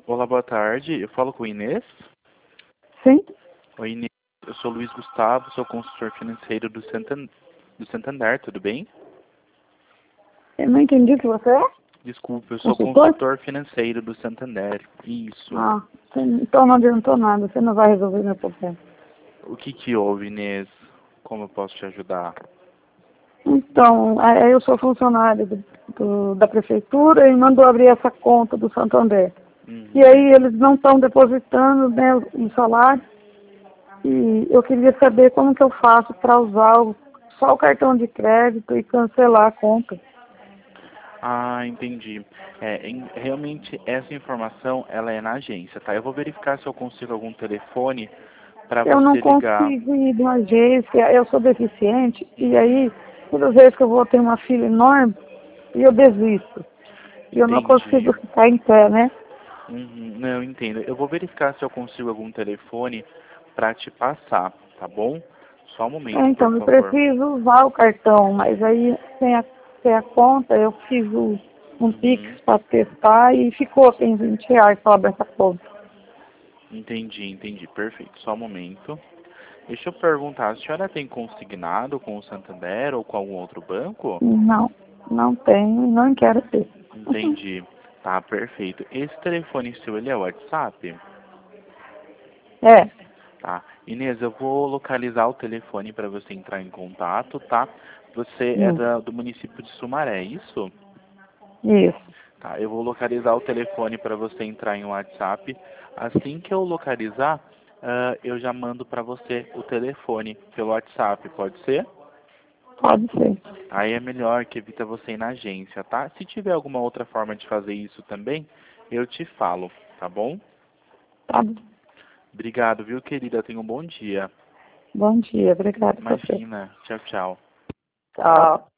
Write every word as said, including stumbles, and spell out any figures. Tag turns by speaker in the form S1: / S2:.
S1: Olá, boa tarde. Eu falo com o Inês?
S2: Sim?
S1: Oi, Inês. Eu sou Luiz Gustavo, sou consultor financeiro do Santan- do Santander, tudo bem?
S2: Eu não entendi o que você é?
S1: Desculpa, eu sou
S2: Consultor?
S1: consultor financeiro do Santander. Isso.
S2: Ah, você- então não adiantou nada, você não vai resolver meu problema.
S1: O que que houve, Inês? Como eu posso te ajudar?
S2: Então, aí eu sou funcionário do, do- da prefeitura e mandou abrir essa conta do Santander. E
S1: Uhum.
S2: aí eles não estão depositando, né, o salário. E eu queria saber como que eu faço para usar o- só o cartão de crédito e cancelar a conta.
S1: Ah, entendi. É, em- realmente essa informação ela é na agência, tá? Eu vou verificar se eu consigo algum telefone para
S2: Eu não
S1: você ligar.
S2: consigo ir na agência, eu sou deficiente, e aí, todas as vezes que eu vou ter uma fila enorme, eu desisto. E eu não
S1: Entendi.
S2: consigo ficar em pé, né?
S1: Uhum, não, eu entendo. Eu vou verificar se eu consigo algum telefone para te passar, tá bom? Só um
S2: É,
S1: momento, por
S2: então, eu
S1: favor.
S2: preciso usar o cartão, mas aí, sem a, sem a conta, eu fiz o, um Pix
S1: Uhum,
S2: para testar e ficou, tem vinte reais para abrir essa conta.
S1: entendi, entendi. Perfeito. Só um momento. Deixa eu perguntar, a senhora tem consignado com o Santander ou com algum outro banco?
S2: Não, não tenho e não quero ter.
S1: Entendi. Tá, perfeito. Esse telefone seu, ele é o WhatsApp?
S2: É,
S1: Tá. Inês, eu vou localizar o telefone para você entrar em contato, tá? Você é
S2: hum,
S1: da- do município de Sumaré, é isso?
S2: isso,
S1: Tá, eu vou localizar o telefone para você entrar em WhatsApp. Assim que eu localizar, ah, eu já mando para você o telefone pelo WhatsApp, pode ser?
S2: pode ser.
S1: Aí é melhor que evita você ir na agência, tá? Se tiver alguma outra forma de fazer isso também, eu te falo, tá bom?
S2: Tá bom.
S1: Obrigado, viu, querida? Tenha um bom dia.
S2: Bom dia, obrigado a você.
S1: Imagina. Tchau, tchau.
S2: Tchau.